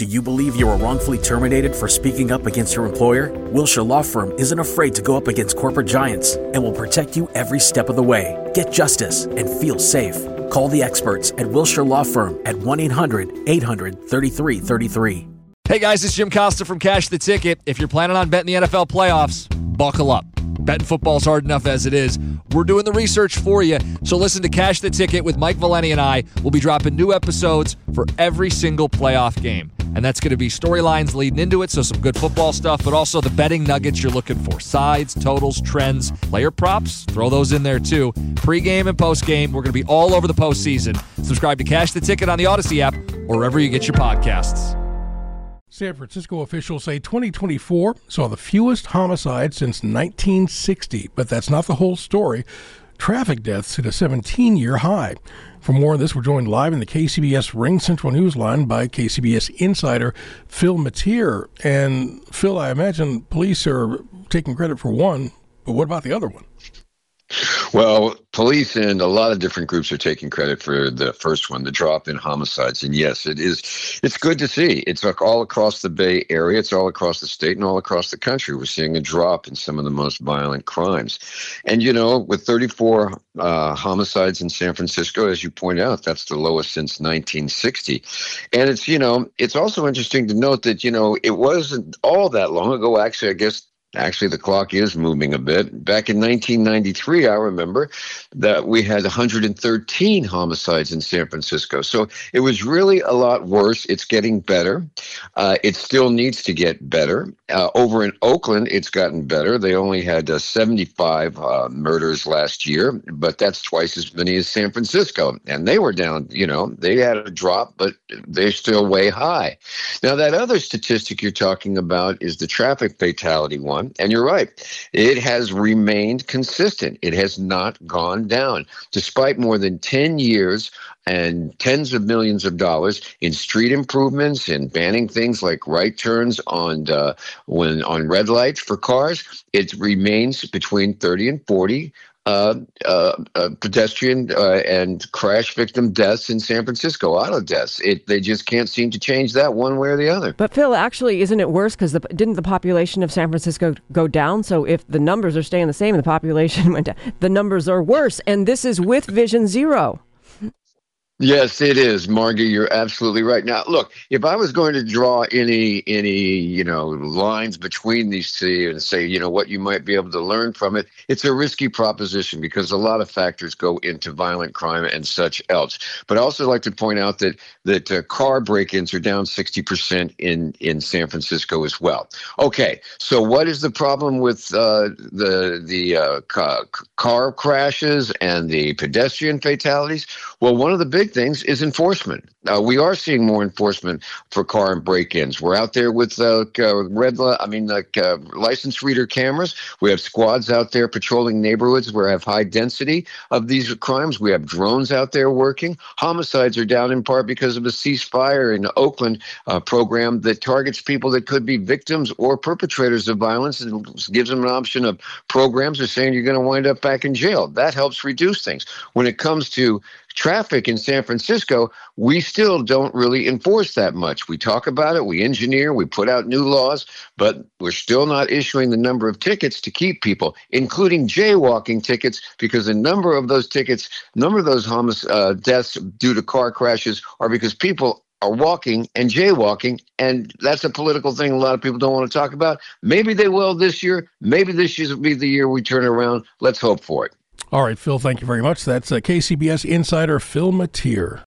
Do you believe you were wrongfully terminated for speaking up against your employer? Wilshire Law Firm isn't afraid to go up against corporate giants and will protect you every step of the way. Get justice and feel safe. Call the experts at Wilshire Law Firm at 1-800-800-3333. Hey guys, it's Jim Costa from Cash the Ticket. If you're planning on betting the NFL playoffs, buckle up. Betting football's hard enough as it is. We're doing the research for you. So listen to Cash the Ticket with Mike Valeni and I. We'll be dropping new episodes for every single playoff game. And that's going to be storylines leading into it, so some good football stuff, but also the betting nuggets you're looking for. Sides, totals, trends, player props, throw those in there too. Pre-game and post-game, we're going to be all over the postseason. Subscribe to Cash the Ticket on the Odyssey app or wherever you get your podcasts. San Francisco officials say 2024 saw the fewest homicides since 1960, but that's not the whole story. Traffic deaths hit a 17-year high. For more on this, we're joined live in the KCBS Ring Central Newsline by KCBS insider Phil Matier. And Phil, I imagine police are taking credit for one, but what about the other one? Well, police and a lot of different groups are taking credit for the first one, the drop in homicides. And yes, it's good to see. It's like all across the Bay Area. It's all across the state and all across the country. We're seeing a drop in some of the most violent crimes. And, you know, with 34 homicides in San Francisco, as you point out, that's the lowest since 1960. And it's, you know, it's also interesting to note that, you know, it wasn't all that long ago. Actually, I guess the clock is moving a bit. Back in 1993, I remember that we had 113 homicides in San Francisco. So it was really a lot worse. It's getting better. It still needs to get better. Over in Oakland, it's gotten better. They only had 75 murders last year, but that's twice as many as San Francisco. And they were down, you know, they had a drop, but they're still way high. Now, that other statistic you're talking about is the traffic fatality one. And you're right. It has remained consistent. It has not gone down, despite more than 10 years and tens of millions of dollars in street improvements and banning things like right turns on red lights for cars. It remains between 30 and 40 pedestrian and crash victim deaths in San Francisco, auto deaths. They just can't seem to change that one way or the other. But Phil, actually, isn't it worse? Because didn't the population of San Francisco go down? So if the numbers are staying the same and the population went down, the numbers are worse. And this is with Vision Zero. Yes, it is, Margie. You're absolutely right. Now, look, if I was going to draw any lines between these two and say, what you might be able to learn from it, it's a risky proposition because a lot of factors go into violent crime and such else. But I also like to point out that car break-ins are down 60% in San Francisco as well. Okay, so what is the problem with the car crashes and the pedestrian fatalities? Well, one of the big things is enforcement. We are seeing more enforcement for car and break-ins. We're out there with license reader cameras. We have squads out there patrolling neighborhoods where we have high density of these crimes. We have drones out there working. Homicides are down in part because of a ceasefire in Oakland program that targets people that could be victims or perpetrators of violence and gives them an option of programs that are saying you're going to wind up back in jail. That helps reduce things. When it comes to traffic in San Francisco, we still don't really enforce that much. We talk about it, we engineer, we put out new laws, but we're still not issuing the number of tickets to keep people, including jaywalking tickets, because a number of those deaths due to car crashes are because people are walking and jaywalking, and that's a political thing a lot of people don't want to talk about. Maybe they will this year. Maybe this year will be the year we turn around. Let's hope for it. All right, Phil, thank you very much. That's KCBS insider Phil Matier.